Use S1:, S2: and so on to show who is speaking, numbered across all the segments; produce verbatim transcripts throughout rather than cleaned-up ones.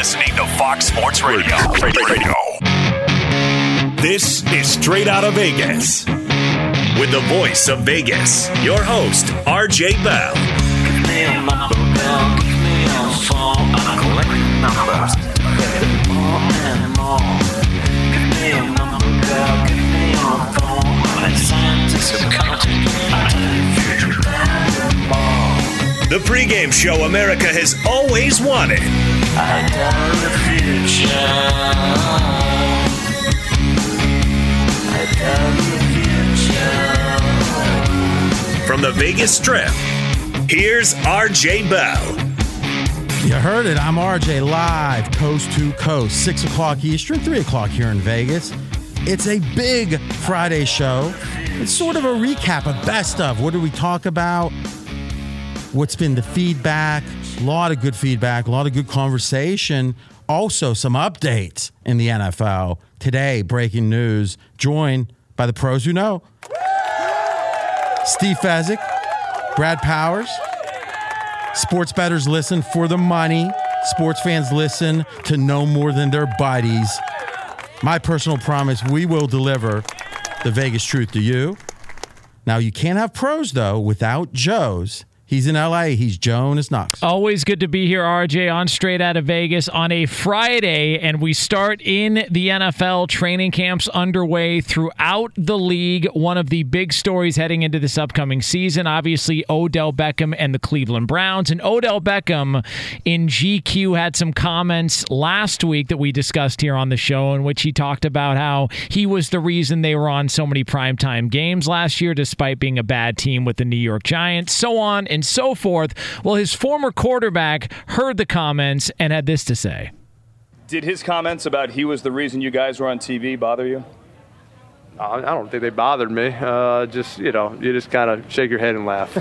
S1: listening to Fox Sports Radio. Radio. This is Straight Out of Vegas. With the voice of Vegas, your host, R J Bell.
S2: Give me a number, girl. Give me a phone. I collect numbers. More and more. Give me a number, girl. Give me a phone. I'm a scientist of counting. I tell you future more.
S1: The pregame show America has always wanted.
S2: I tell the future. I tell the future.
S1: From the Vegas Strip, here's R J Bell.
S3: You heard it. I'm R J, live, coast to coast, six o'clock Eastern, three o'clock here in Vegas. It's a big Friday show. It's sort of a recap, a best of. What did we talk about? What's been the feedback? A lot of good feedback, a lot of good conversation. Also, some updates in the N F L. Today, breaking news, joined by the pros who know. Steve Fezzik, Brad Powers. Sports bettors listen for the money. Sports fans listen to no more than their buddies. My personal promise, we will deliver the Vegas truth to you. Now, you can't have pros, though, without Joe's. He's in L A. He's Jonas Knox.
S4: Always good to be here, R J, on Straight Out of Vegas on a Friday, and we start in the N F L. Training camps underway throughout the league. One of the big stories heading into this upcoming season, obviously, Odell Beckham and the Cleveland Browns. And Odell Beckham in G Q had some comments last week that we discussed here on the show, in which he talked about how he was the reason they were on so many primetime games last year, despite being a bad team with the New York Giants, so on and so forth. Well, his former quarterback heard the comments and had this to say.
S5: Did his comments about he was the reason you guys were on T V bother you?
S6: I don't think they bothered me. Uh, just, you know, you just kind of shake your head and laugh.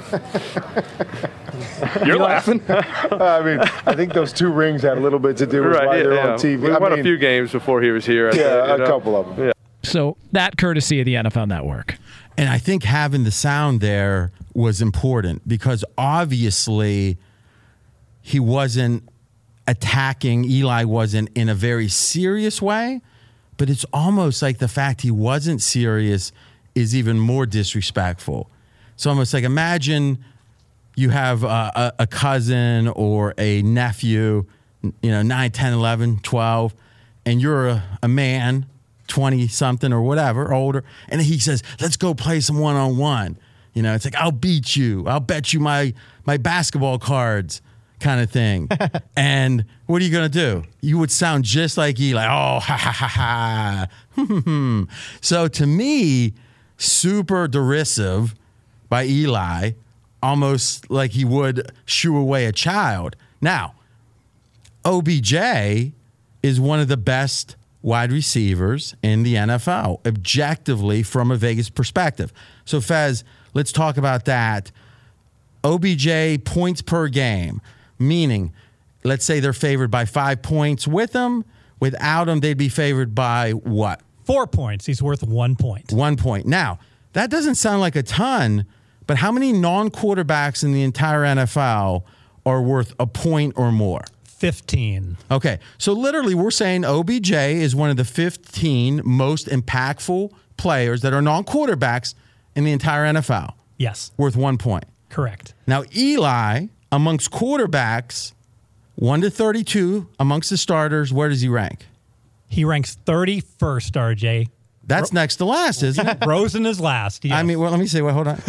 S5: You're laughing?
S7: I mean, I think those two rings had a little bit to do with
S6: right,
S7: why
S6: yeah,
S7: they're
S6: yeah.
S7: on T V.
S6: We
S7: I
S6: won
S7: mean,
S6: a few games before he was here. I
S7: Yeah,
S6: think, you
S7: a
S6: know?
S7: couple of them.
S6: Yeah.
S4: So that courtesy of the N F L Network.
S3: And I think having the sound there was important because obviously he wasn't attacking, Eli wasn't in a very serious way, but it's almost like the fact he wasn't serious is even more disrespectful. It's almost like imagine you have a, a, a cousin or a nephew, you know, nine, ten, eleven, twelve, and you're a, a man, twenty-something or whatever, older, and he says, let's go play some one-on-one. You know, it's like, I'll beat you. I'll bet you my my basketball cards kind of thing. And what are you going to do? You would sound just like Eli. Oh, ha, ha, ha, ha. So to me, super derisive by Eli, almost like he would shoo away a child. Now, O B J is one of the best wide receivers in the N F L, objectively from a Vegas perspective. So, Fez, let's talk about that. O B J points per game, meaning, let's say they're favored by five points with him. Without him, they'd be favored by what?
S8: Four points. He's worth one point.
S3: One point. Now, that doesn't sound like a ton, but how many non-quarterbacks in the entire N F L are worth a point or more?
S8: fifteen.
S3: Okay, so literally we're saying O B J is one of the fifteen most impactful players that are non-quarterbacks in the entire N F L.
S8: Yes.
S3: Worth one point.
S8: Correct.
S3: Now, Eli, amongst quarterbacks, one to thirty-two, amongst the starters, where does he rank?
S8: He ranks thirty-first, R J.
S3: That's
S8: Ro-
S3: next to last, isn't it?
S8: Rosen is last. Yes.
S3: I mean, well, let me see. Well, hold on.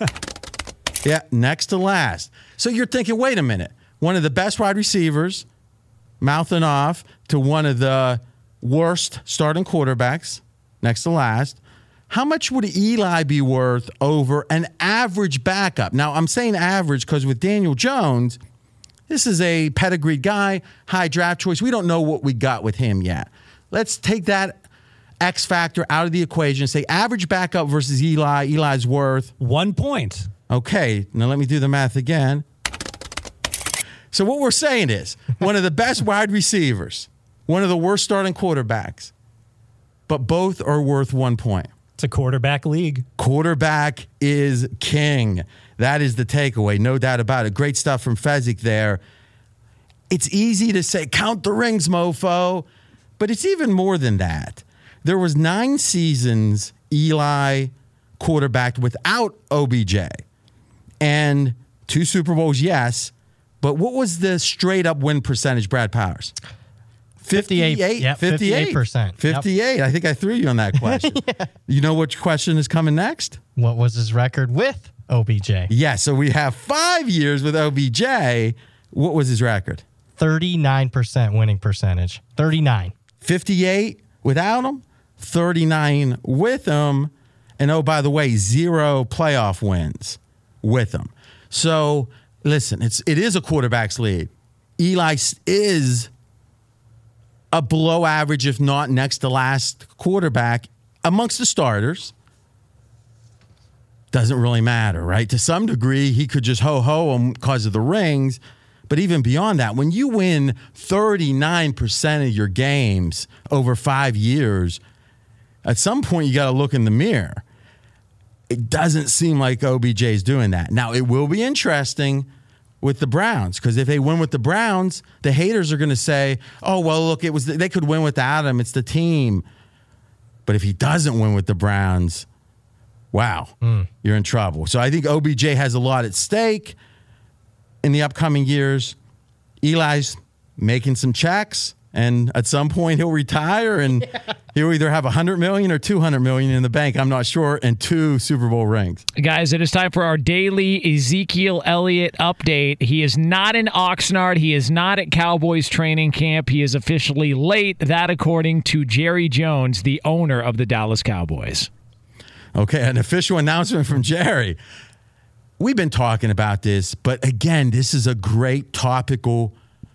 S3: Yeah, next to last. So you're thinking, wait a minute. One of the best wide receivers, mouthing off to one of the worst starting quarterbacks, next to last. How much would Eli be worth over an average backup? Now, I'm saying average because with Daniel Jones, this is a pedigreed guy, high draft choice. We don't know what we got with him yet. Let's take that X factor out of the equation and say average backup versus Eli. Eli's worth
S8: one point.
S3: Okay, now let me do the math again. So what we're saying is one of the best wide receivers, one of the worst starting quarterbacks, but both are worth one point.
S8: It's a quarterback league.
S3: Quarterback is king. That is the takeaway, no doubt about it. Great stuff from Fezzik there. it's easy to say, count the rings, mofo, but it's even more than that. There was nine seasons Eli quarterbacked without O B J. And two Super Bowls, yes, but what was the straight-up win percentage, Brad Powers?
S9: fifty-eight. Yep, fifty-eight percent.
S3: fifty-eight. Yep. I think I threw you on that question. yeah. You know which question is coming next?
S9: What was his record with O B J?
S3: Yeah, so we have five years with O B J. What was his record?
S9: thirty-nine percent winning percentage. thirty-nine.
S3: fifty-eight without him, thirty-nine with him, and oh, by the way, zero playoff wins with him. So, listen, it's it is a quarterback's league. Eli is a below average, if not next to last quarterback amongst the starters. Doesn't really matter, right? To some degree, he could just ho-ho him because of the rings. But even beyond that, when you win thirty-nine percent of your games over five years, at some point you got to look in the mirror. It doesn't seem like O B J is doing that. Now, it will be interesting with the Browns, because if they win with the Browns, the haters are going to say, oh, well, look, it was they could win without him. It's the team. But if he doesn't win with the Browns, wow, mm. you're in trouble. So I think O B J has a lot at stake in the upcoming years. Eli's making some checks, and at some point he'll retire, and yeah. he'll either have one hundred million dollars or two hundred million dollars in the bank, I'm not sure, and two Super Bowl rings.
S4: Guys, it is time for our daily Ezekiel Elliott update. He is not in Oxnard. He is not at Cowboys training camp. He is officially late. That according to Jerry Jones, the owner of the Dallas Cowboys.
S3: Okay, an official announcement from Jerry. We've been talking about this, but again, this is a great topical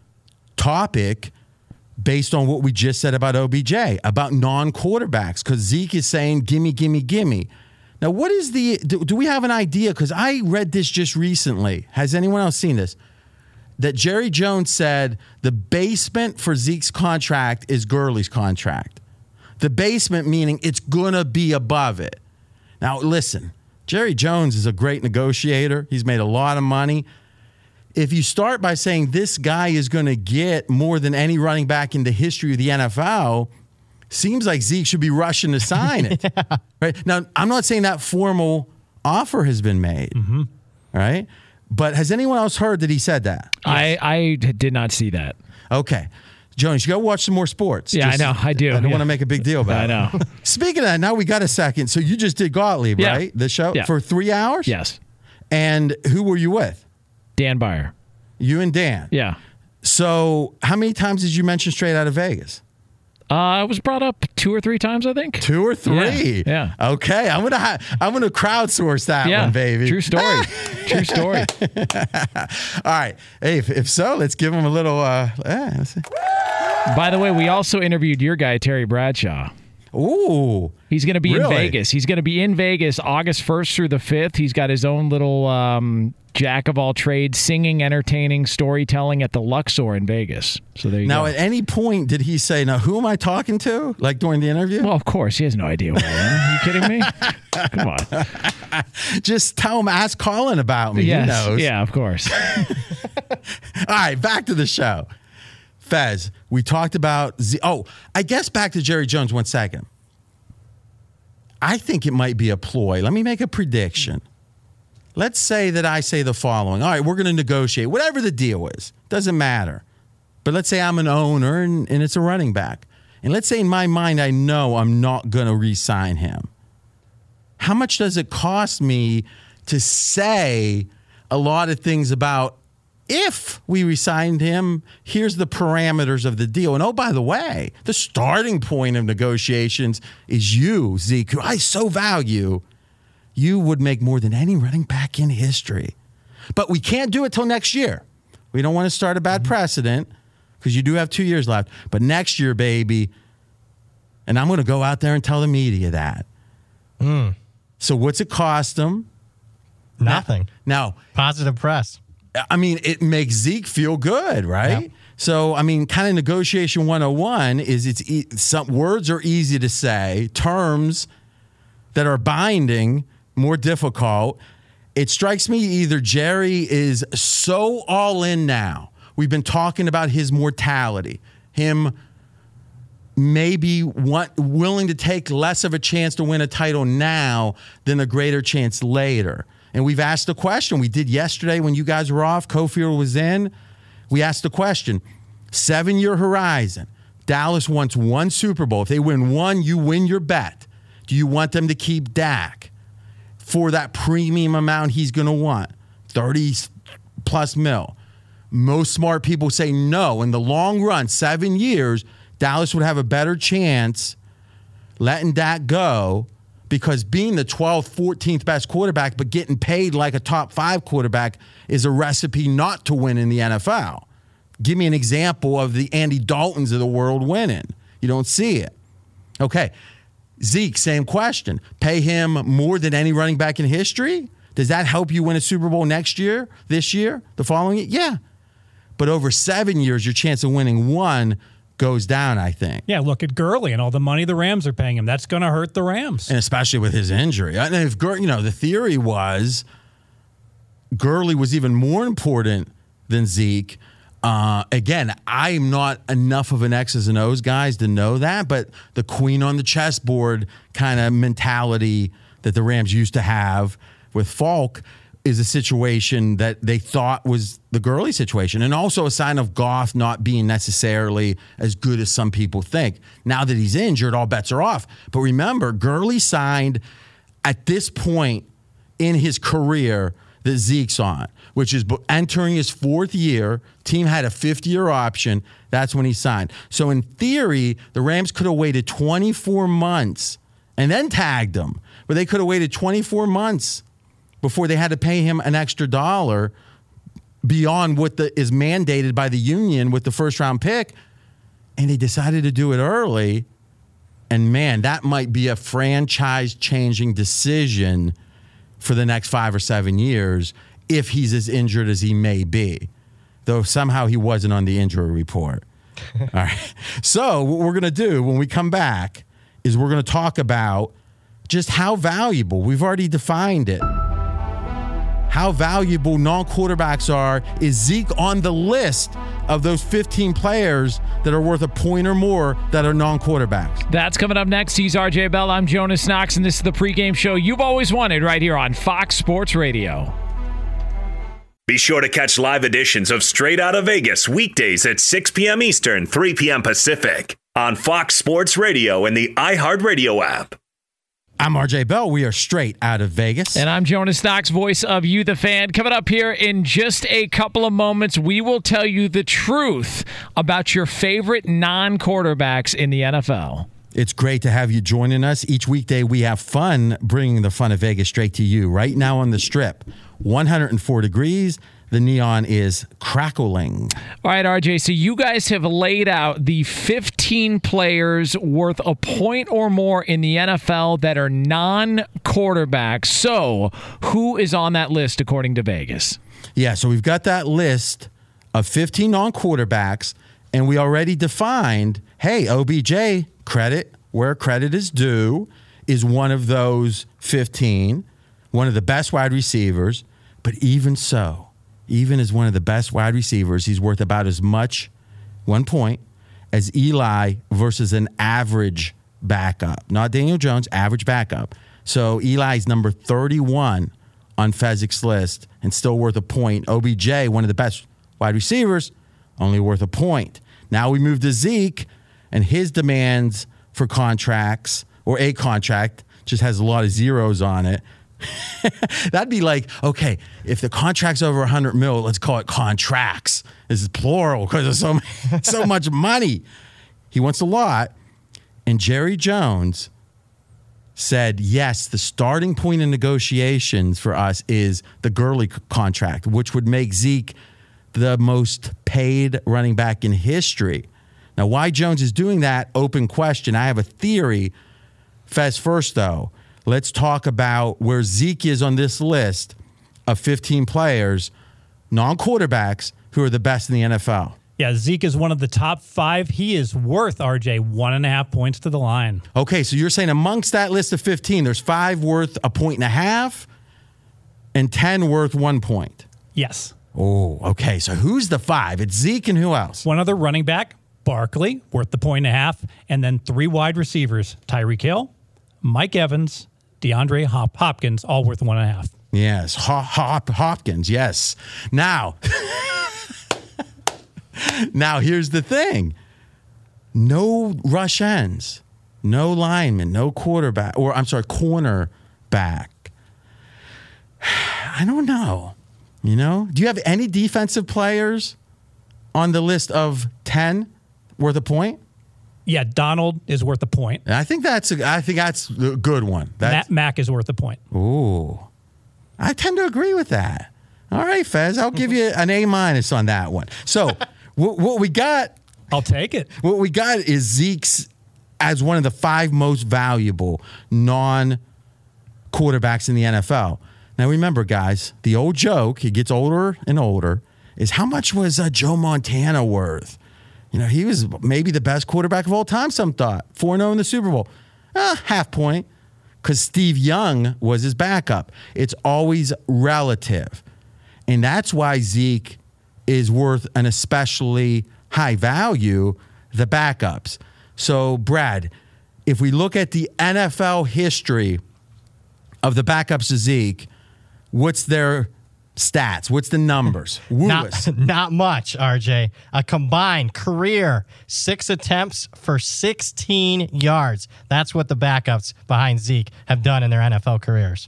S3: topic based on what we just said about O B J, about non-quarterbacks, because Zeke is saying, gimme, gimme, gimme. Now, what is the, do, do we have an idea? Because I read this just recently. Has anyone else seen this? That Jerry Jones said the basement for Zeke's contract is Gurley's contract. The basement meaning it's going to be above it. Now, listen, Jerry Jones is a great negotiator. He's made a lot of money. If you start by saying this guy is going to get more than any running back in the history of the N F L, seems like Zeke should be rushing to sign it. yeah. Right? Now, I'm not saying that formal offer has been made, mm-hmm. right? But has anyone else heard that he said that?
S4: I, I did not see that.
S3: Okay. Jones, you got to watch some more sports.
S4: Yeah,
S3: just,
S4: I know. I do.
S3: I don't
S4: yeah.
S3: want to make a big deal about
S4: I
S3: it.
S4: know.
S3: Speaking of that, now we got a second. So you just did Gottlieb,
S4: yeah.
S3: right? The show
S4: yeah.
S3: for three hours?
S4: Yes.
S3: And who were you with?
S4: Dan Beyer.
S3: You and Dan?
S4: Yeah.
S3: So how many times did you mention Straight Out of Vegas?
S4: Uh, it was brought up two or three times, I think.
S3: Two or three?
S4: Yeah.
S3: yeah. Okay. I'm gonna ha- I'm gonna crowdsource that
S4: yeah.
S3: one, baby.
S4: True story. True story.
S3: All right. Hey, if, if so, let's give him a little. Uh, eh, let's see.
S4: By the way, we also interviewed your guy, Terry Bradshaw.
S3: Ooh.
S4: He's going to be
S3: really?
S4: in Vegas. He's going to be in Vegas August first through the fifth. He's got his own little um, jack of all trades, singing, entertaining, storytelling at the Luxor in Vegas. So there you
S3: now,
S4: go.
S3: Now, at any point, did he say, now, who am I talking to? Like during the interview?
S4: Well, of course. He has no idea who I am. Are you kidding me? Come on.
S3: Just tell him, ask Colin about me.
S4: Yes.
S3: He knows.
S4: Yeah, of course.
S3: All right, back to the show. Fez, we talked about Z- oh, I guess back to Jerry Jones one second. I think it might be a ploy. Let me make a prediction. Let's say that I say the following. All right, we're going to negotiate. Whatever the deal is, doesn't matter. But let's say I'm an owner and, and it's a running back. And let's say in my mind I know I'm not going to re-sign him. How much does it cost me to say a lot of things about if we re-signed him, here's the parameters of the deal. And oh, by the way, the starting point of negotiations is you, Zeke, who I so value. You would make more than any running back in history. But we can't do it till next year. We don't want to start a bad precedent because you do have two years left. But next year, baby, and I'm going to go out there and tell the media that.
S9: Mm.
S3: So what's it cost them?
S9: Nothing.
S3: Now,
S9: positive press.
S3: I mean, it makes Zeke feel good, right? Yep. So, I mean, kind of negotiation one oh one is it's e- some words are easy to say, terms that are binding, more difficult. It strikes me either Jerry is so all in now we've been talking about his mortality, him maybe want, willing to take less of a chance to win a title now than a greater chance later. And we've asked the question. We did yesterday when you guys were off. Cofield was in. We asked the question, seven-year horizon. Dallas wants one Super Bowl. If they win one, you win your bet. Do you want them to keep Dak for that premium amount he's going to want, thirty plus mil? Most smart people say no. In the long run, seven years, Dallas would have a better chance letting Dak go because being the twelfth, fourteenth best quarterback but getting paid like a top five quarterback is a recipe not to win in the N F L. Give me an example of the Andy Daltons of the world winning. You don't see it. Okay. Zeke, same question. Pay him more than any running back in history? Does that help you win a Super Bowl next year, this year, the following year? Yeah. But over seven years, your chance of winning one goes down, I think.
S8: Yeah, look at Gurley and all the money the Rams are paying him. That's going to hurt the Rams.
S3: And especially with his injury. And if Gur- you know, the theory was Gurley was even more important than Zeke. Uh, again, I'm not enough of an X's and O's guys to know that, but the queen on the chessboard kind of mentality that the Rams used to have with Falk is a situation that they thought was the Gurley situation, and also a sign of Goff not being necessarily as good as some people think. Now that he's injured, all bets are off. But remember, Gurley signed at this point in his career that Zeke's on, which is entering his fourth year. Team had a fifth-year option. That's when he signed. So in theory, the Rams could have waited twenty-four months and then tagged him, but they could have waited twenty-four months before they had to pay him an extra dollar beyond what the, is mandated by the union with the first-round pick, and they decided to do it early. And, man, that might be a franchise-changing decision for the next five or seven years if he's as injured as he may be, though somehow he wasn't on the injury report. All right. So what we're going to do when we come back is we're going to talk about just how valuable, we've already defined it, how valuable non-quarterbacks are. Is Zeke on the list of those fifteen players that are worth a point or more that are non-quarterbacks?
S4: That's coming up next. He's R J Bell. I'm Jonas Knox, and this is the pregame show you've always wanted right here on Fox Sports Radio.
S1: Be sure to catch live editions of Straight Outta Vegas weekdays at six p.m. Eastern, three p.m. Pacific on Fox Sports Radio and the iHeartRadio app.
S3: I'm R J Bell. We are Straight Out of Vegas.
S4: And I'm Jonas Knox, voice of You, the Fan. Coming up here in just a couple of moments, we will tell you the truth about your favorite non-quarterbacks in the N F L.
S3: It's great to have you joining us. Each weekday we have fun bringing the fun of Vegas straight to you. Right now on the Strip, one hundred four degrees. The neon is crackling.
S4: All right, R J, so you guys have laid out the fifteen players worth a point or more in the N F L that are non-quarterbacks. So who is on that list according to Vegas?
S3: Yeah, so we've got that list of fifteen non-quarterbacks, and we already defined, hey, O B J, credit where credit is due, is one of those fifteen, one of the best wide receivers. But even so, even as one of the best wide receivers, he's worth about as much, one point, as Eli versus an average backup. Not Daniel Jones, average backup. So Eli's number thirty-one on Fezzik's list and still worth a point. O B J, one of the best wide receivers, only worth a point. Now we move to Zeke, and his demands for contracts, or a contract, just has a lot of zeros on it. That'd be like, okay, if the contract's over one hundred mil, let's call it contracts. This is plural because there's so, so much money. He wants a lot. And Jerry Jones said, yes, the starting point in negotiations for us is the Gurley c- contract, which would make Zeke the most paid running back in history. Now, why Jones is doing that, open question. I have a theory. Fez first, though. Let's talk about where Zeke is on this list of fifteen players, non-quarterbacks, who are the best in the N F L.
S8: Yeah, Zeke is one of the top five. He is worth, R J, one and a half points to the line.
S3: Okay, so you're saying amongst that list of fifteen, there's five worth a point and a half and ten worth one point.
S8: Yes.
S3: Oh, okay. So who's the five? It's Zeke and who else?
S8: One other running back, Barkley, worth the point and a half, and then three wide receivers, Tyreek Hill, Mike Evans, DeAndre Hop- Hopkins, all worth one and a half.
S3: Yes, Hop, Hop, Hopkins, yes. Now, now here's the thing. No rush ends, no lineman, no quarterback, or I'm sorry, cornerback. I don't know. You know, do you have any defensive players on the list of ten worth a point?
S8: Yeah, Donald is worth a point.
S3: I think that's a, I think that's a good one. That's,
S8: Matt Mack is worth a point.
S3: Ooh, I tend to agree with that. All right, Fez, I'll give you an A minus on that one. So what, what we got,
S8: I'll take it.
S3: What we got is Zeke's as one of the five most valuable non-quarterbacks in the N F L. Now, remember, guys, the old joke, he gets older and older, is how much was uh, Joe Montana worth? You know, he was maybe the best quarterback of all time, some thought. four and oh in the Super Bowl. Eh, half point, because Steve Young was his backup. It's always relative. And that's why Zeke is worth an especially high value, the backups. So, Brad, if we look at the N F L history of the backups to Zeke, what's their stats? What's the numbers?
S9: Not, not much, R J. A combined career six attempts for sixteen yards. That's what the backups behind Zeke have done in their N F L careers.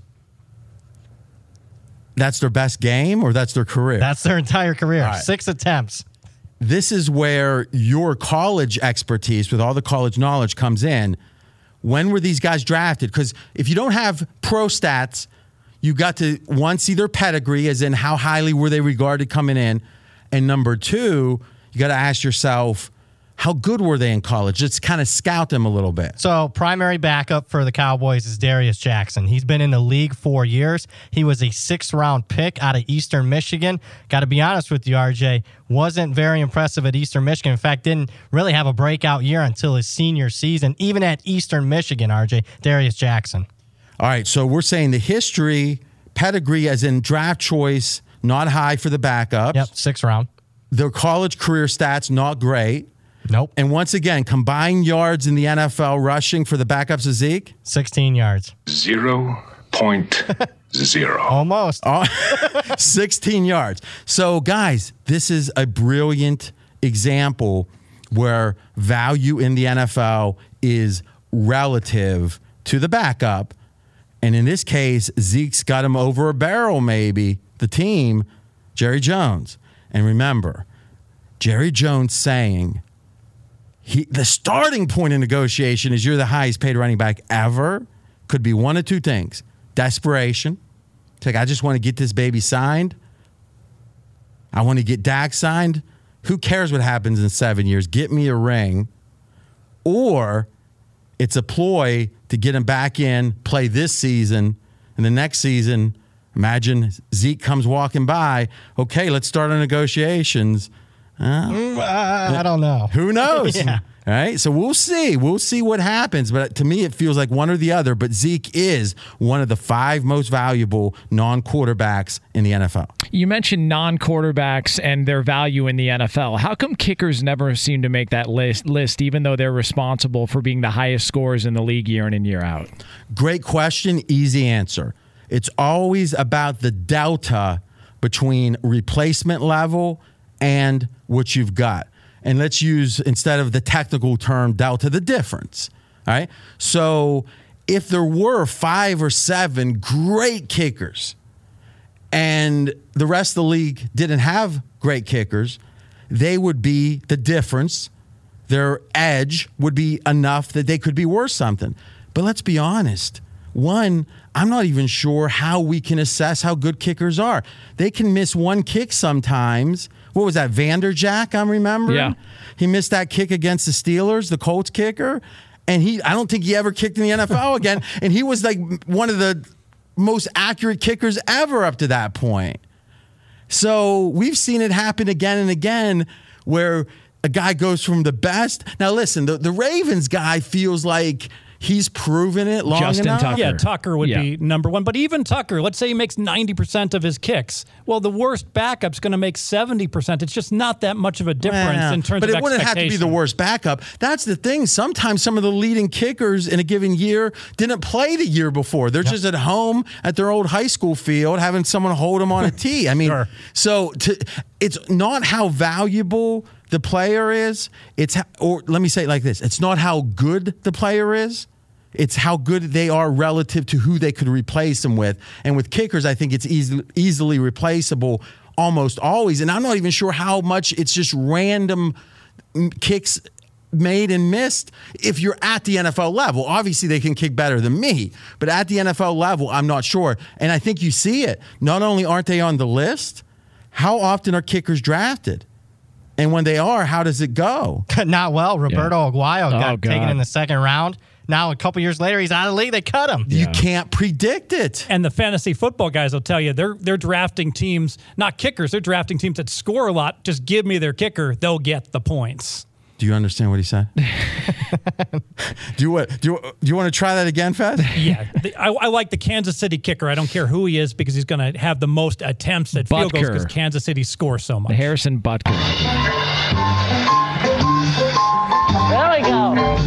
S3: That's their best game, or that's their career?
S9: That's their entire career.
S3: Right.
S9: Six attempts.
S3: This is where your college expertise with all the college knowledge comes in. When were these guys drafted? Because if you don't have pro stats, you got to, one, see their pedigree, as in how highly were they regarded coming in. And number two, you got to ask yourself, how good were they in college? Just kind of scout them a little bit.
S9: So primary backup for the Cowboys is Darius Jackson. He's been in the league four years. He was a sixth-round pick out of Eastern Michigan. Got to be honest with you, R J, wasn't very impressive at Eastern Michigan. In fact, didn't really have a breakout year until his senior season. Even at Eastern Michigan, R J, Darius Jackson.
S3: All right, so we're saying the history, pedigree as in draft choice, not high for the backups.
S9: Yep, sixth round.
S3: Their college career stats, not great.
S9: Nope.
S3: And once again, combined yards in the N F L rushing for the backups of Zeke?
S9: sixteen yards.
S10: Zero point zero.
S9: Almost.
S3: Oh, sixteen yards. So, guys, this is a brilliant example where value in the N F L is relative to the backup. And in this case, Zeke's got him over a barrel, maybe, the team, Jerry Jones. And remember, Jerry Jones saying, He, the starting point in negotiation is you're the highest paid running back ever. Could be one of two things. Desperation. It's like, I just want to get this baby signed. I want to get Dak signed. Who cares what happens in seven years? Get me a ring. Or it's a ploy to get him back in, play this season, and the next season, imagine Zeke comes walking by. Okay, let's start our negotiations. Uh,
S9: Mm, uh, I don't know.
S3: Who knows?
S9: Yeah.
S3: All right. So we'll see. We'll see what happens. But to me, it feels like one or the other. But Zeke is one of the five most valuable non-quarterbacks in the N F L.
S4: You mentioned non-quarterbacks and their value in the N F L. How come kickers never seem to make that list, list, even though they're responsible for being the highest scorers in the league year in and year out?
S3: Great question. Easy answer. It's always about the delta between replacement level and what you've got. And let's use, instead of the technical term, delta, the difference. All right? So if there were five or seven great kickers and the rest of the league didn't have great kickers, they would be the difference. Their edge would be enough that they could be worth something. But let's be honest. One, I'm not even sure how we can assess how good kickers are. They can miss one kick sometimes. What was that, Vanderjack, I'm remembering?
S4: Yeah.
S3: He missed that kick against the Steelers, the Colts kicker, and he I don't think he ever kicked in the N F L again, and he was like one of the most accurate kickers ever up to that point. So we've seen it happen again and again where a guy goes from the best. Now, listen, the, the Ravens guy feels like He's proven it long
S4: Justin
S3: enough.
S4: Tucker.
S8: Yeah, Tucker would
S4: Yeah.
S8: be number one. But even Tucker, let's say he makes ninety percent of his kicks. Well, the worst backup's going to make seventy percent. It's just not that much of a difference
S3: Well,
S8: in terms
S3: but
S8: of
S3: it wouldn't have to be the
S8: expectation.
S3: worst backup. That's the thing. Sometimes some of the leading kickers in a given year didn't play the year before. They're just at home at their old high school field having someone hold them on a tee. I mean,
S8: Sure.
S3: so to, it's not how valuable the player is. It's how, or let me say it like this. It's not how good the player is. It's how good they are relative to who they could replace them with. And with kickers, I think it's easy, easily replaceable almost always. And I'm not even sure how much it's just random kicks made and missed if you're at the N F L level. Obviously, they can kick better than me, but at the N F L level, I'm not sure. And I think you see it. Not only aren't they on the list, how often are kickers drafted? And when they are, how does it go?
S9: Not well. Roberto
S4: Yeah.
S9: Aguayo
S4: Oh,
S9: got taken
S4: God.
S9: in the second round. Now, a couple years later, he's out of the league. They cut him.
S3: You can't predict it.
S8: And the fantasy football guys will tell you they're they're drafting teams, not kickers. They're drafting teams that score a lot. Just give me their kicker; they'll get the points.
S3: Do you understand what he said? do you want do you, do you want to try that again, Fed?
S8: Yeah, the, I, I like the Kansas City kicker. I don't care who he is because he's going to have the most attempts at field goals
S4: Butker.
S8: because Kansas City scores so much.
S4: The Harrison Butker.
S11: There we go.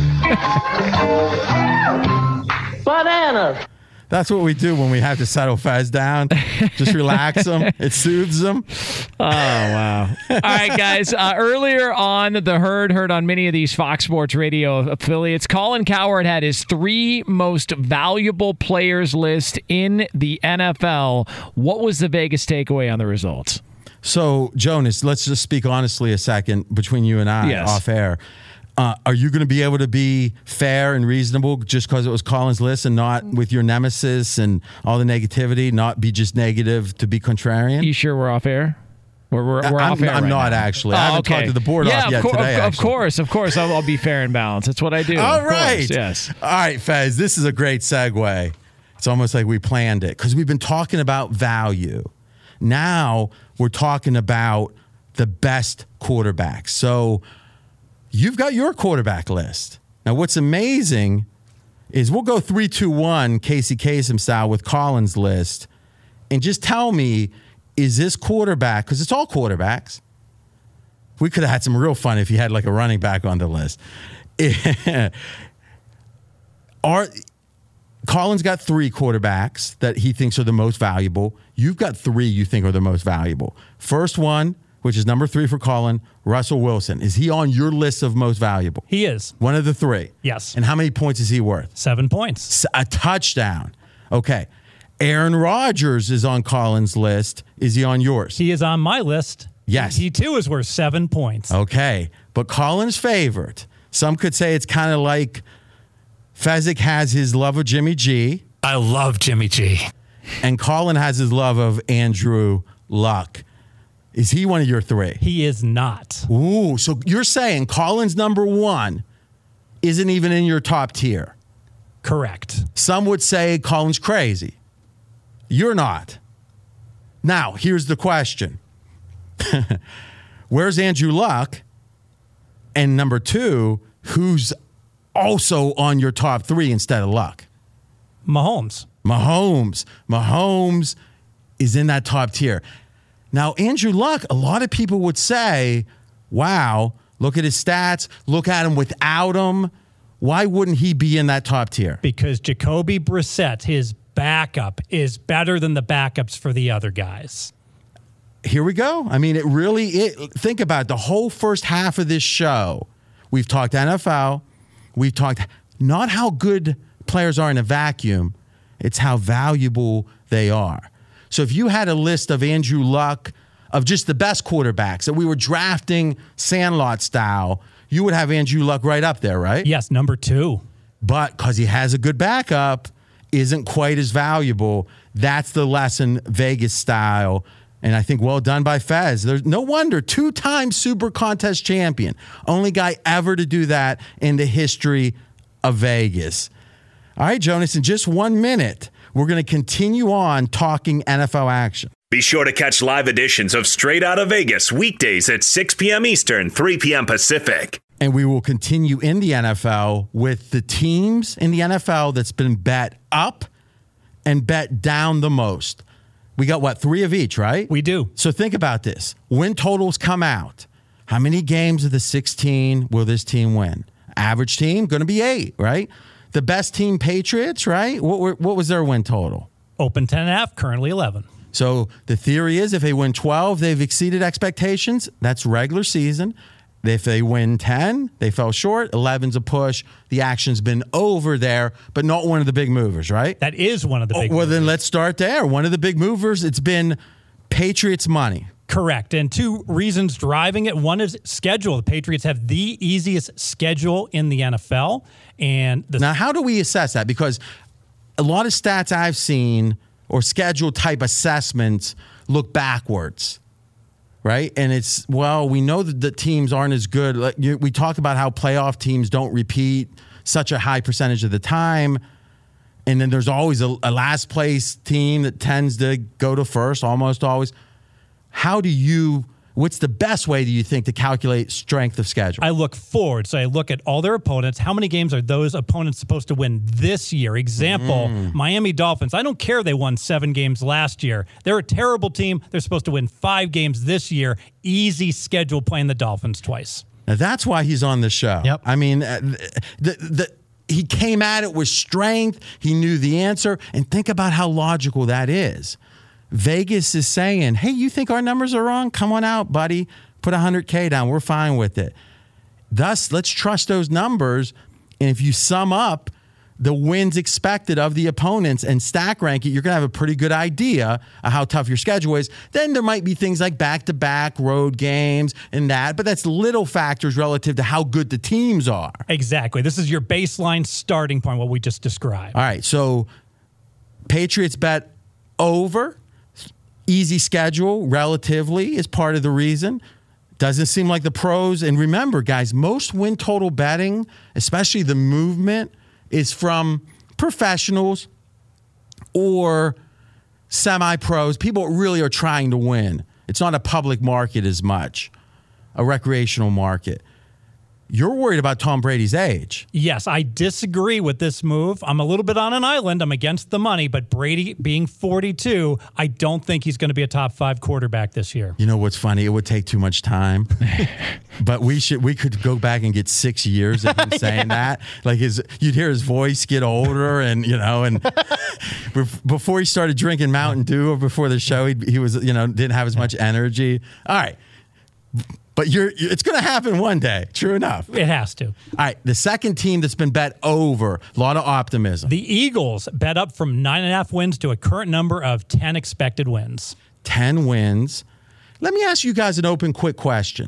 S11: Bananas.
S3: That's what we do when we have to settle Fez down. Just relax them. It soothes them.
S4: Oh, wow. All right, guys. Uh, earlier on the herd, heard on many of these Fox Sports Radio affiliates, Colin Cowherd had his three most valuable players list in the N F L. What was the Vegas takeaway on the results?
S3: So, Jonas, let's just speak honestly a second between you and I
S4: Yes.
S3: off air. Uh, are you going to be able to be fair and reasonable just because it was Colin's list and not with your nemesis and all the negativity, not be just negative to be contrarian?
S4: You sure we're off air? We're, we're, we're
S3: I'm,
S4: off air
S3: I'm
S4: right
S3: not
S4: now.
S3: actually. I
S4: Oh,
S3: haven't
S4: okay.
S3: talked to the board
S4: yeah,
S3: off yet
S4: of, cour-
S3: today.
S4: of, of
S3: actually.
S4: course, of course. I'll, I'll be fair and balanced. That's what I do.
S3: All
S4: Of course,
S3: right.
S4: Yes.
S3: All right, Fez, this is a great segue. It's almost like we planned it because we've been talking about value. Now we're talking about the best quarterbacks. So you've got your quarterback list. Now, what's amazing is we'll go three, two, one, Casey Kasem style with Colin's list, and just tell me, is this quarterback, because it's all quarterbacks. We could have had some real fun if you had like a running back on the list. Are Colin's got three quarterbacks that he thinks are the most valuable. You've got three you think are the most valuable. First one, which is number three for Colin, Russell Wilson. Is he on your list of most valuable?
S8: He is.
S3: One of the three.
S8: Yes.
S3: And how many points is he worth?
S8: Seven points.
S3: S- A touchdown. Okay. Aaron Rodgers is on Colin's list. Is he on yours?
S8: He is on my list.
S3: Yes.
S8: He too is worth seven points.
S3: Okay. But Colin's favorite, some could say it's kind of like Fezzik has his love of Jimmy G.
S12: I love Jimmy G.
S3: And Colin has his love of Andrew Luck. Is he one of your three?
S8: He is not.
S3: Ooh, so you're saying Colin's number one isn't even in your top tier?
S8: Correct.
S3: Some would say Colin's crazy. You're not. Now, here's the question. Where's Andrew Luck? And number two, who's also on your top three instead of Luck?
S8: Mahomes.
S3: Mahomes. Mahomes is in that top tier. Now, Andrew Luck, a lot of people would say, wow, look at his stats. Look at him without him. Why wouldn't he be in that top tier?
S8: Because Jacoby Brissett, his backup, is better than the backups for the other guys.
S3: Here we go. I mean, it really, it, think about it. The whole first half of this show, we've talked N F L. We've talked not how good players are in a vacuum. It's how valuable they are. So if you had a list of Andrew Luck, of just the best quarterbacks that we were drafting Sandlot style, you would have Andrew Luck right up there, right?
S8: Yes, number two.
S3: But because he has a good backup, isn't quite as valuable. That's the lesson, Vegas style. And I think well done by Fez. There's no wonder, two-time Super Contest champion. Only guy ever to do that in the history of Vegas. All right, Jonas, in just one minute, we're going to continue on talking N F L action.
S1: Be sure to catch live editions of Straight Outta Vegas weekdays at six p.m. Eastern, three p.m. Pacific.
S3: and we will continue in the N F L with the teams in the N F L that's been bet up and bet down the most. We got, what, three of each, right?
S8: We do.
S3: So think about this. Win totals come out. How many games of the sixteen will this team win? Average team, going to be eight, right? The best team, Patriots, right? What, were, what was their win total?
S8: Open ten and a half, currently eleven.
S3: So the theory is if they win twelve, they've exceeded expectations. That's regular season. If they win ten, they fell short. eleven's a push. The action's been over there, but not one of the big movers, right?
S8: That is one of the big
S3: oh, well,
S8: movers.
S3: then let's start there. One of the big movers, it's been Patriots money.
S8: Correct. And two reasons driving it. One is schedule. The Patriots have the easiest schedule in the N F L. And the
S3: now, how do we assess that? Because a lot of stats I've seen or schedule type assessments look backwards. Right? And it's, well, we know that the teams aren't as good. Like you, we talk about how playoff teams don't repeat such a high percentage of the time. And then there's always a, a last place team that tends to go to first, almost always. How do you, what's the best way, do you think, to calculate strength of schedule?
S8: I look forward. So I look at all their opponents. How many games are those opponents supposed to win this year? Example, mm. Miami Dolphins. I don't care they won seven games last year. They're a terrible team. They're supposed to win five games this year. Easy schedule playing the Dolphins twice.
S3: Now that's why he's on the show.
S9: Yep.
S3: I mean, the, the, the, he came at it with strength. He knew the answer. And think about how logical that is. Vegas is saying, hey, you think our numbers are wrong? Come on out, buddy. Put one hundred K down. We're fine with it. Thus, let's trust those numbers. And if you sum up the wins expected of the opponents and stack rank it, you're going to have a pretty good idea of how tough your schedule is. Then there might be things like back-to-back road games and that, but that's little factors relative to how good the teams are.
S8: Exactly. This is your baseline starting point, what we just described.
S3: All right, so Patriots bet over. Easy schedule, relatively, is part of the reason. Doesn't seem like the pros. And remember, guys, most win total betting, especially the movement, is from professionals or semi-pros. People really are trying to win. It's not a public market as much, a recreational market. You're worried about Tom Brady's age.
S8: Yes, I disagree with this move. I'm a little bit on an island. I'm against the money, but Brady being forty-two, I don't think he's going to be a top five quarterback this year.
S3: You know what's funny? It would take too much time, but we should we could go back and get six years of him saying yeah. that. Like his, you'd hear his voice get older, and you know, and before he started drinking Mountain Dew or before the show, he, he was you know didn't have as much energy. All right. But you're, it's going to happen one day. True enough.
S8: It has to. All
S3: right. The second team that's been bet over, a lot of optimism.
S8: The Eagles bet up from nine and a half wins to a current number of ten expected wins.
S3: ten wins. Let me ask you guys an open, quick question.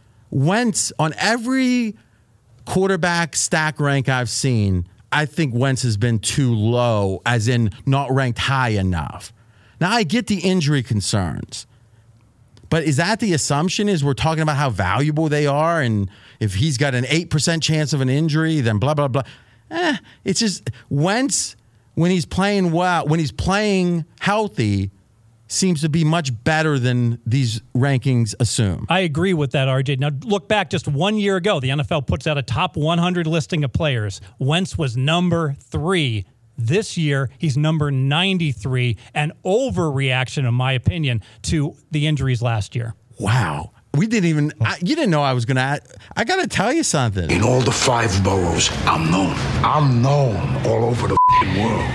S3: Wentz, on every quarterback stack rank I've seen, I think Wentz has been too low, as in not ranked high enough. Now, I get the injury concerns. But is that the assumption, is we're talking about how valuable they are, and if he's got an eight percent chance of an injury, then blah, blah, blah. Eh, it's just Wentz, when he's playing well, when he's playing healthy, seems to be much better than these rankings assume.
S8: I agree with that, R J. Now, look back just one year ago. The N F L puts out a top one hundred listing of players. Wentz was number three. This year, he's number ninety-three, an overreaction, in my opinion, to the injuries last year.
S3: Wow. We didn't even, I, you didn't know I was going to, I got to tell you something.
S10: In all the five boroughs, I'm known. I'm known all over the world.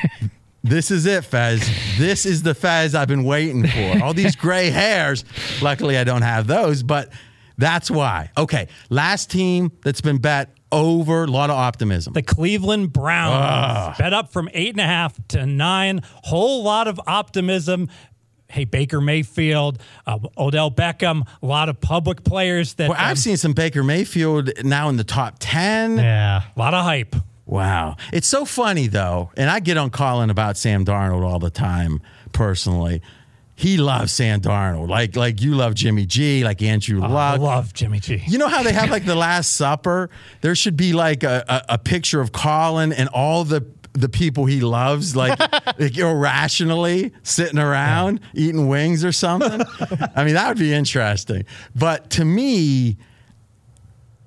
S3: This is it, Fez. This is the Fez I've been waiting for. All these gray hairs. Luckily, I don't have those, but that's why. Okay, last team that's been bet over, a lot of optimism.
S8: The Cleveland Browns
S3: Ugh.
S8: bet up from eight and a half to nine. Whole lot of optimism. Hey, Baker Mayfield, uh, Odell Beckham, a lot of public players that.
S3: Well, I've um, seen some Baker Mayfield now in the top ten.
S8: Yeah, a lot of hype.
S3: Wow. It's so funny, though, and I get on Colin about Sam Darnold all the time, personally. He loves Sam Darnold, like like you love Jimmy G, like Andrew
S8: oh,
S3: Luck.
S8: I love Jimmy G.
S3: You know how they have like the Last Supper? There should be like a, a, a picture of Colin and all the the people he loves, like, like irrationally sitting around yeah. eating wings or something. I mean, that would be interesting. But to me,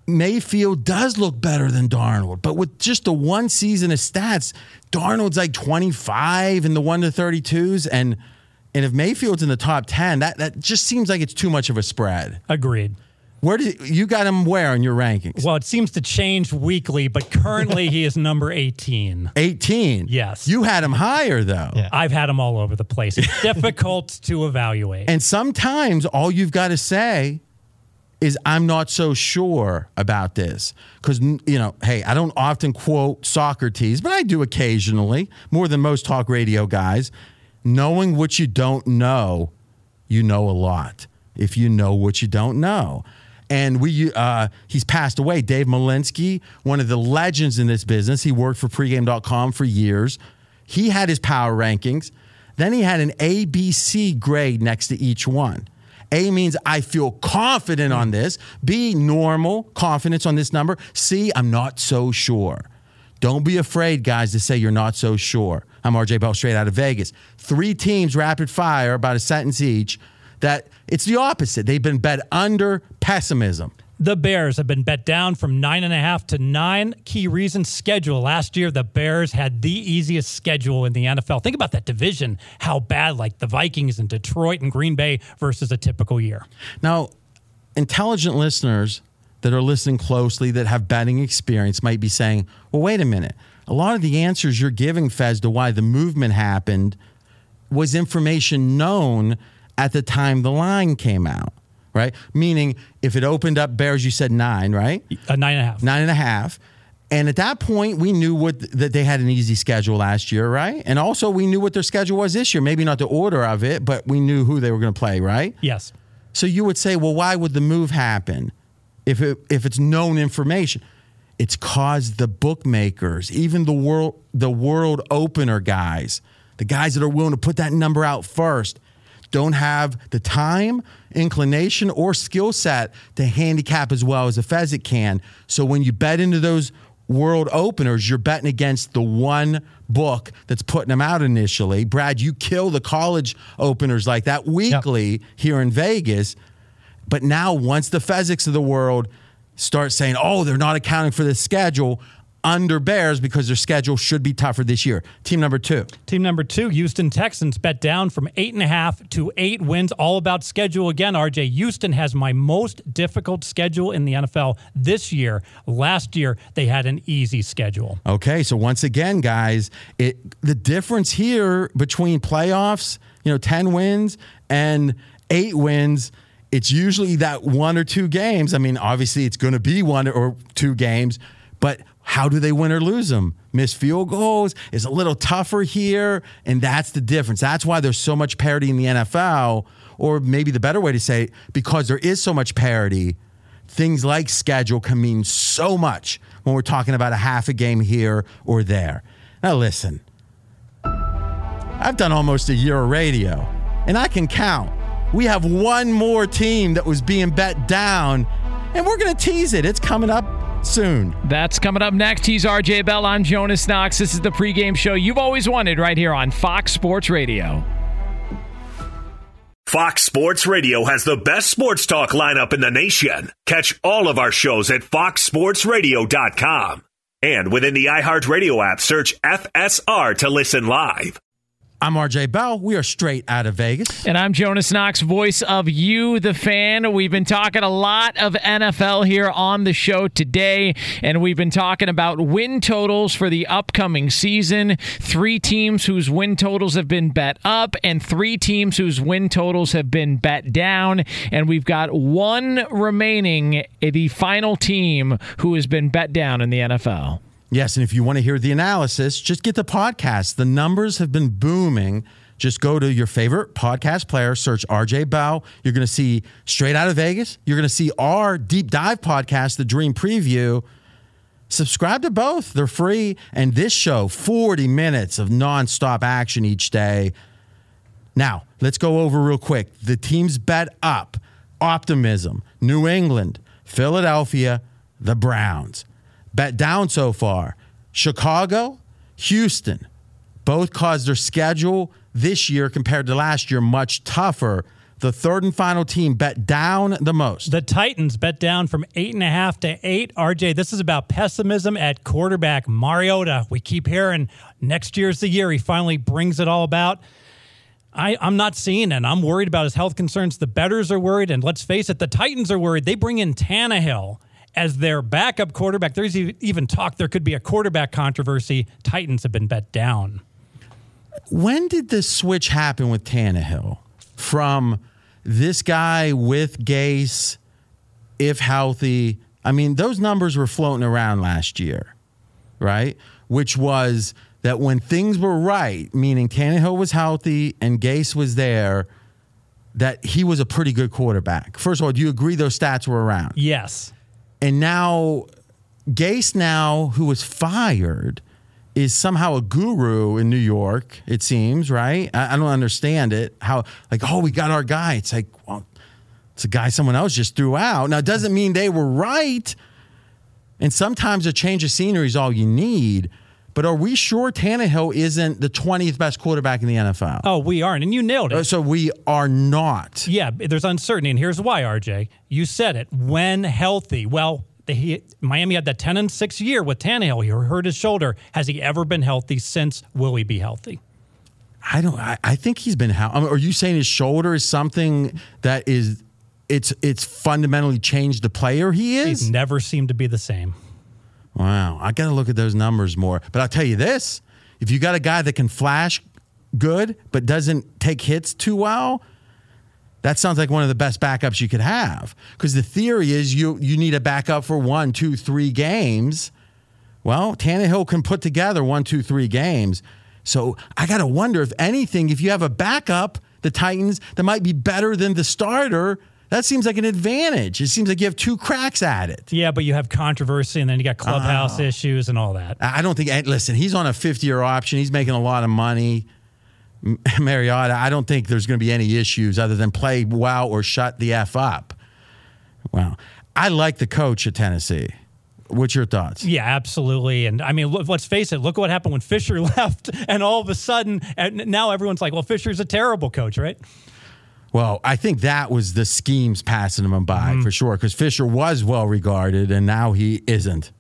S3: Mayfield does look better than Darnold, but with just the one season of stats, Darnold's like twenty-five in the one to thirty-twos, and and if Mayfield's in the top ten, that that just seems like it's too much of a spread.
S8: Agreed.
S3: Where did you got him? Where in your rankings?
S8: Well, it seems to change weekly, but currently he is number eighteen.
S3: eighteen.
S8: Yes.
S3: You had him higher though.
S8: Yeah. I've had him all over the place. It's difficult to evaluate.
S3: And sometimes all you've got to say is, I'm not so sure about this. Because, you know, hey, I don't often quote Socrates, but I do occasionally, more than most talk radio guys. Knowing what you don't know, you know a lot. If you know what you don't know. And we, uh, he's passed away. Dave Malinsky, one of the legends in this business. He worked for pregame dot com for years. He had his power rankings. Then he had an A B C grade next to each one. A means I feel confident on this. B, normal, confidence on this number. C, I'm not so sure. Don't be afraid, guys, to say you're not so sure. I'm R J Bell, straight out of Vegas. Three teams, rapid fire, about a sentence each, that it's the opposite. They've been bet under pessimism.
S8: The Bears have been bet down from nine and a half to nine. Key reason, schedule. Last year, the Bears had the easiest schedule in the N F L. Think about that division, how bad, like the Vikings and Detroit and Green Bay versus a typical year.
S3: Now, intelligent listeners that are listening closely, that have betting experience, might be saying, well, wait a minute. A lot of the answers you're giving, Fez, to why the movement happened was information known at the time the line came out, right? Meaning, if it opened up Bears, you said nine, right?
S8: A nine and a half.
S3: Nine and a half. And at that point, we knew what that they had an easy schedule last year, right? And also, we knew what their schedule was this year. Maybe not the order of it, but we knew who they were going to play, right?
S8: Yes.
S3: So you would say, well, why would the move happen if it, if it's known information? It's caused the bookmakers, even the world the world opener guys, the guys that are willing to put that number out first, don't have the time, inclination, or skill set to handicap as well as a Fezzik can. So when you bet into those world openers, you're betting against the one book that's putting them out initially. Brad, you kill the college openers like that weekly yep. here in Vegas. But now once the Fezziks of the world start saying, oh, they're not accounting for the schedule, under Bears because their schedule should be tougher this year. Team number two.
S8: Team number two, Houston Texans, bet down from eight and a half to eight wins. All about schedule again, R J. Houston has my most difficult schedule in the N F L this year. Last year, they had an easy schedule.
S3: Okay, so once again, guys, it the difference here between playoffs, you know, ten wins and eight wins, it's usually that one or two games. I mean, obviously, it's going to be one or two games, but how do they win or lose them? Missed field goals is a little tougher here, and that's the difference. That's why there's so much parity in the N F L, or maybe the better way to say it, because there is so much parity, things like schedule can mean so much when we're talking about a half a game here or there. Now listen, I've done almost a year of radio, and I can count. We have one more team that was being bet down, and we're going to tease it. It's coming up soon.
S4: That's coming up next. He's R J Bell. I'm Jonas Knox. This is the pregame show you've always wanted right here on Fox Sports Radio.
S1: Fox Sports Radio has the best sports talk lineup in the nation. Catch all of our shows at fox sports radio dot com. And within the iHeartRadio app, search F S R to listen live.
S3: I'm R J Bell. We are straight out of Vegas.
S4: And I'm Jonas Knox, voice of You, the fan. We've been talking a lot of N F L here on the show today, and we've been talking about win totals for the upcoming season. Three teams whose win totals have been bet up, and three teams whose win totals have been bet down. And we've got one remaining, the final team who has been bet down in the N F L.
S3: Yes, and if you want to hear the analysis, just get the podcast. The numbers have been booming. Just go to your favorite podcast player, search R J Bell. You're going to see Straight Out of Vegas. You're going to see our deep dive podcast, The Dream Preview. Subscribe to both. They're free. And this show, forty minutes of nonstop action each day. Now, let's go over real quick. The teams bet up. Optimism, New England, Philadelphia, the Browns. Bet down so far, Chicago, Houston, both caused their schedule this year compared to last year much tougher the third and final team bet down the most.
S8: The Titans bet down from eight and a half to eight. R J, this is about pessimism at quarterback. Mariota, we keep hearing next year's the year he finally brings it all about. I, I'm not seeing it. I'm worried about his health concerns. The bettors are worried, and let's face it, the Titans are worried. They bring in Tannehill as their backup quarterback. There's even talk there could be a quarterback controversy. Titans have been bet down.
S3: When did this switch happen with Tannehill? From this guy with Gase, if healthy, I mean, those numbers were floating around last year, right? Which was that when things were right, meaning Tannehill was healthy and Gase was there, that he was a pretty good quarterback. First of all, do you agree those stats were around?
S8: Yes.
S3: And now Gase now, who was fired, is somehow a guru in New York, it seems, right? I, I don't understand it. How, like, oh, we got our guy. It's like, well, it's a guy someone else just threw out. Now, it doesn't mean they were right. And sometimes a change of scenery is all you need. But are we sure Tannehill isn't the twentieth best quarterback in the N F L?
S8: Oh, we aren't. And you nailed it.
S3: So we are not.
S8: Yeah, there's uncertainty. And here's why, R J. You said it. When healthy. Well, He, Miami had that ten and six year with Tannehill. He hurt his shoulder. Has he ever been healthy since? Will he be healthy?
S3: I don't. I, I think he's been. I mean, are you saying his shoulder is something that is? It's it's fundamentally changed the player he is.
S8: He's never seemed to be the same.
S3: Wow, I got to look at those numbers more. But I'll tell you this: if you got a guy that can flash good but doesn't take hits too well, that sounds like one of the best backups you could have. Because the theory is you you need a backup for one, two, three games. Well, Tannehill can put together one, two, three games. So I got to wonder, if anything, if you have a backup, the Titans, that might be better than the starter, that seems like an advantage. It seems like you have two cracks at it.
S8: Yeah, but you have controversy, and then you got clubhouse oh. issues and all that.
S3: I don't think, listen, he's on a fifty-year option. He's making a lot of money. Mariota, I don't think there's going to be any issues other than play well or shut the F up. Wow. I like the coach at Tennessee. What's your thoughts?
S8: Yeah, absolutely. And I mean, look, let's face it. Look what happened when Fisher left, and all of a sudden, and now everyone's like, well, Fisher's a terrible coach, right?
S3: Well, I think that was the schemes passing him by mm-hmm. for sure, because Fisher was well regarded, and now he isn't.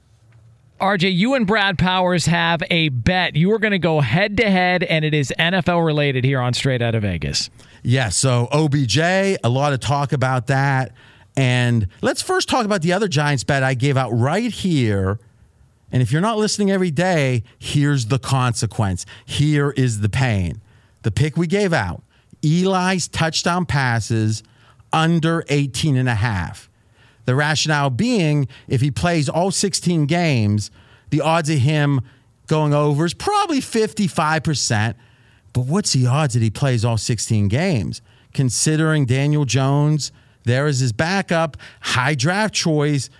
S4: R J, you and Brad Powers have a bet. You are going to go head-to-head, and it is N F L-related here on Straight Outta Vegas.
S3: Yeah, so O B J, a lot of talk about that. And let's first talk about the other Giants bet I gave out right here. And if you're not listening every day, here's the consequence. Here is the pain. The pick we gave out, Eli's touchdown passes under eighteen and a half. The rationale being, if he plays all sixteen games, the odds of him going over is probably fifty-five percent. But what's the odds that he plays all sixteen games? Considering Daniel Jones there is his backup, high draft choice.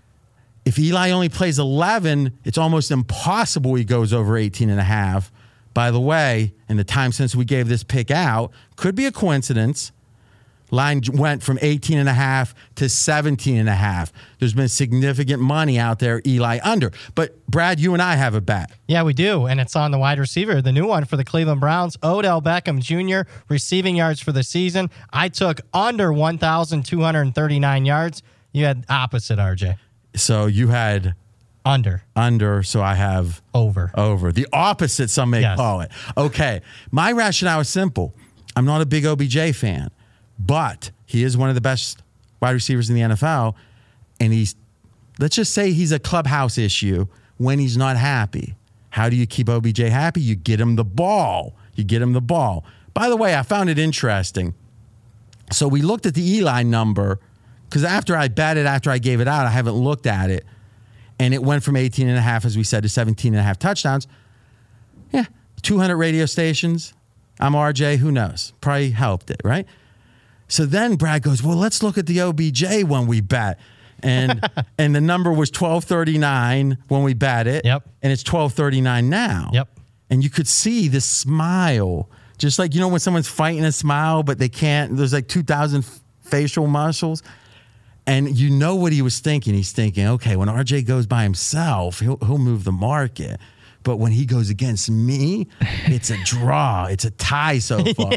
S3: If Eli only plays eleven, it's almost impossible he goes over eighteen and a half. By the way, in the time since we gave this pick out, could be a coincidence, line went from eighteen and a half to seventeen and a half. There's been significant money out there, Eli under. But Brad, you and I have a bet.
S9: Yeah, we do. And it's on the wide receiver, the new one for the Cleveland Browns, Odell Beckham Junior, receiving yards for the season. I took under one thousand two hundred thirty-nine yards. You had opposite, R J.
S3: So you had
S9: under.
S3: Under, so I have
S9: over.
S3: Over. The opposite, some may
S9: yes.
S3: call it. Okay. My rationale is simple. I'm not a big O B J fan. But he is one of the best wide receivers in the N F L, and he's, let's just say he's a clubhouse issue when he's not happy. How do you keep O B J happy? You get him the ball. You get him the ball. By the way, I found it interesting. So we looked at the Eli number, because after I bet it, after I gave it out, I haven't looked at it, and it went from eighteen and a half, as we said, to seventeen and a half touchdowns. Yeah, two hundred radio stations. I'm R J. Who knows? Probably helped it, right? So then Brad goes, well, let's look at the O B J when we bet. And and the number was twelve thirty-nine when we bet it.
S9: Yep.
S3: And it's twelve thirty-nine now.
S9: Yep.
S3: And you could see the smile. Just like, you know, when someone's fighting a smile, but they can't, there's like two thousand f- facial muscles. And you know what he was thinking. He's thinking, okay, when R J goes by himself, he'll he'll move the market. But when he goes against me, it's a draw. It's a tie so far. Yeah.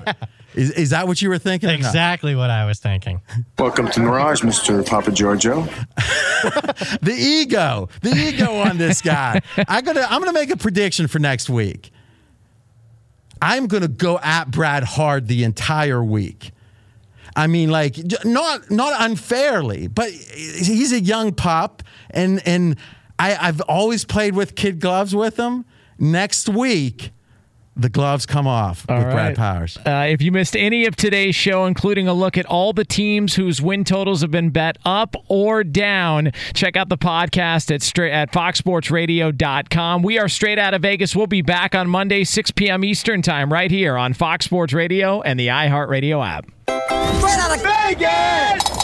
S3: Is, is that what you were thinking?
S9: Exactly what I was thinking.
S7: Welcome to Mirage, Mister Papa Giorgio.
S3: The ego, the ego on this guy. I'm gonna, I'm gonna make a prediction for next week. I'm gonna go at Brad hard the entire week. I mean, like, not not unfairly, but he's a young pup, and and I, I've always played with kid gloves with him. Next week, the gloves come off
S4: All
S3: with
S4: right.
S3: Brad Powers.
S4: Uh, if you missed any of today's show, including a look at all the teams whose win totals have been bet up or down, check out the podcast at straight at fox sports radio dot com. We are Straight Out of Vegas. We'll be back on Monday, six p.m. Eastern time, right here on Fox Sports Radio and the iHeartRadio app.
S2: Straight out of Vegas!